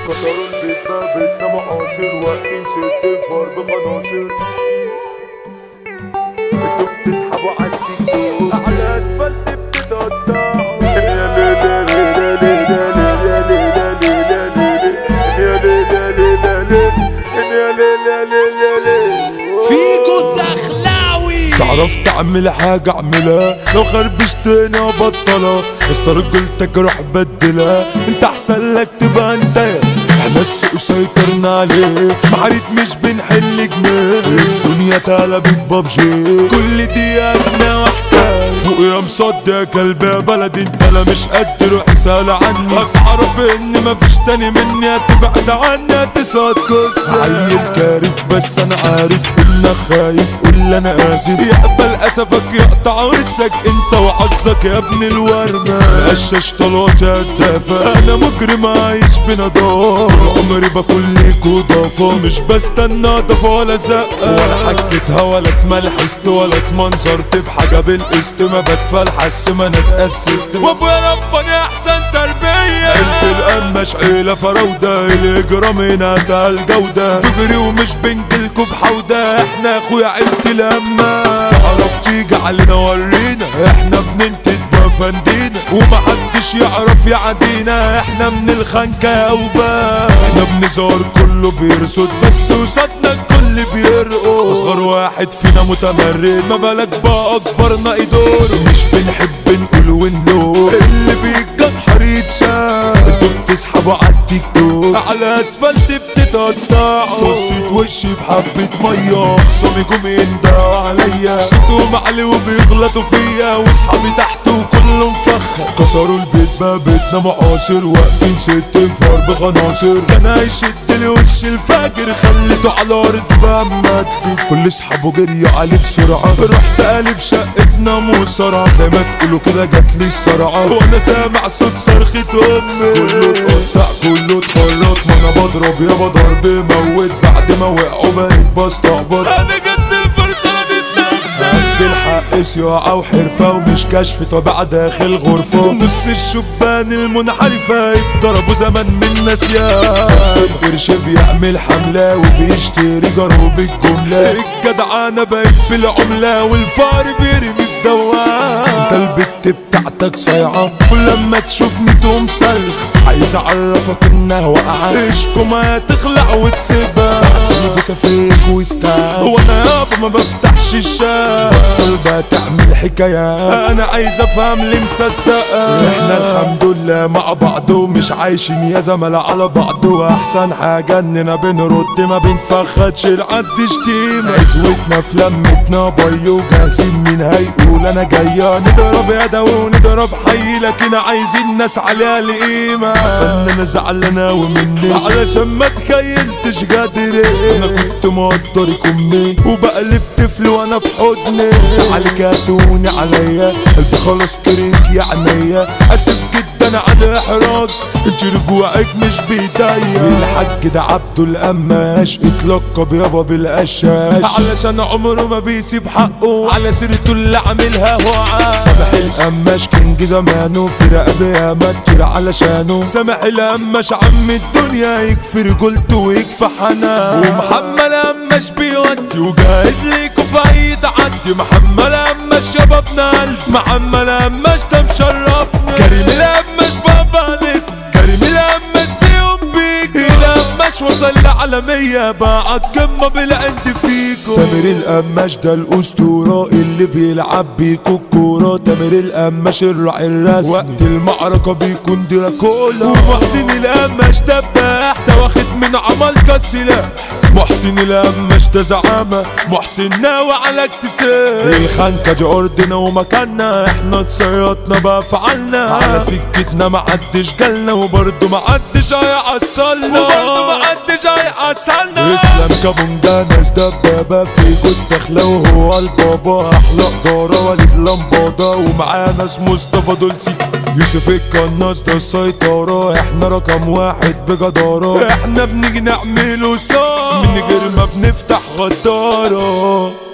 كسروا البيت بابتنا معاصر واقفين ست الفار بخناصر. انتوا بتسحبوا عالتيك توك على اسفلت بتتقطعوا. يا ليلى ليلى ليلى ليلى ليلى ليلى ليلى يا ليلى ليلى فيكو الدخلاوي. تعرف تعمل حاجة اعملها، لو خربشتني ابطلها، استرجلتك روح بدلها، انت احسن لك تبقى انت. احنا السوق سيطرنا عليه، محاريت مش بنحل جنيه، الدنيا اتقلبت بابجي، كل دقيقتنا واحدة. فوق يا مصدق يا كلب يا بلد، انت لا مش قد روح اسأل عني، هتعرف ان مفيش تاني مني، هتبعد عني هتسقط قصة. عيل كارف بس انا عارف انك خايف، قول انا اسف يقبل اسفك يقطع وشك انت وحظك يا ابن الورمة. قشاش طلعت هدافة، انا مجرم عايش بنضافة، عمري باكل ليك وضافة، مش بستنى اضافة ولا زقة، ولا حكيتها ولا اتملحست ولا اتمنظرت بحاجة بالقسط، ما بتفلحس ما انا اتأسست، وابويا رباني احسن تربية. قلت القماش عيلة فراودة، الاجرام هنا ده الجودة، تجري ومش بنجيلكوا بحودة، احنا اخويا عيلة الهمة. تعرف تيجي علينا ورينا، احنا بننتج بفندينا، ومحدش يعرف يعدينا، احنا من الخنكة اوبا، احنا بنزار كله بيرصد، بس وصدنا الكل بيرقص، اصغر واحد فينا متمرد، ما بالك بقى اكبرنا يدور، مش بنحب نقول ونور، اللي بيتجنحر يتشاف، انتوا بتسحبوا عالتيك توك على اسفلت بتتقطعوا، بصيت وشي بحبة مية، خصامي جم يندهوا عليا، صوتهم عالي وبيغلطوا فيا، واصحابي تحت وكله مفخر. كسروا البيت بابتنا معاصر واقفين ست انفار بخناصر، كان هيشدلي وش الفجر خليته على الارض بمد، كل اصحابه جريوا عليه بسرعة، رحت قالب شقتنا مصارعة، زي ما تقولوا كده جاتلي الصرعة، وانا سامع صوت صرخة امي، كله اتقطع كله اتفرط، ما انا بضرب يابا ضرب موت، بعد ما وقعوا بقيت بستعبط، انا جت الفرصة عد الحق سياعة وحرفة، ومش كشف طبيعة داخل غرفة، نص الشبان المنحرفة اتضربوا زمان من ناسية، بس القرش بيعمل حملة وبيشتري جروب الجملة، الجدعانة بقت بالعملة، والفار بيرمي في دوام، انت البت بتاعتك صايعة، ولما تشوفني تقوم صرخ، عايز اعرفك انها واقعة، اشكو ما تخلع وتسيبها، بسافرك ويستاهل، وانا يابا ما بفتحش الشاب، بطل تعمل حكاية، انا عايز افهم ليه مصدقة، احنا الحمد لله مع بعض ومش عايشين يا زملاء على بعض، واحسن حاجة اننا بنرد ما بنفخدش لحد شتيمة، عزوتنا في لمتنا بيو جاهزين، مين هيقول انا جاية نضرب يدا وندرب حي، لكن عايزين ناس عليها القيمة، فنانة زعلانة ومني علشان ما تخيلتش قادر، انا كنت مقدرك امي وبقلب طفل وانا في حضني، تعالي كاتوني عليا قلبي خلاص كريك يا عينيا، اسف جدا على الاحراج، انت رجوعك مش بايديا، الحاج ده عبده القماش اتلقب يابا بالقشاش، علشان عمره ما بيسيب حقه، على سيرته اللي عاملها هو عاش، سامح القماش كينج زمانه، في رقبه ما كتير علشانه، سامح القماش عم الدنيا، يكفي رجولته ويكفي حنان، ومحمد قماش بيودي وجاهز ليكوا في اي تعدي، محمد قماش شبابنا قلب، محمد قماش ده مشرفنا، كريم القماش بابا عليكم، كريم القماش بيقوم بيكوا، القماش وصل لعالمية بقى عالقمة بالعند فيكوا، تامر القماش ده الاسطورة اللي بيلعب بيكوا الكورة، تامر القماش الراعي الرسمي، وقت المعركة بيكون دراكولا، ومحسن القماش دباح ده واخد من عمالقة السلاح، محسن القماش ده زعامة، محسن ناوي على اكتساب، الخنكة دي ارضنا ومكاننا، احنا اتصيطنا بافعالنا، على سكتنا محدش جالنا، وبرضه محدش هيعصلنا، وبرضه محدش هيعصلنا، اسلام كابونجا ناس دبابة في جود داخلة، وهو البابا احلى ادارة وليد لمبادة، ومعاه ناس مصطفى دول يوسف القناص ده السيطرة، احنا رقم واحد بجدارة، احنا بنيجي نعمله صار من غير ما بنفتح غدارة.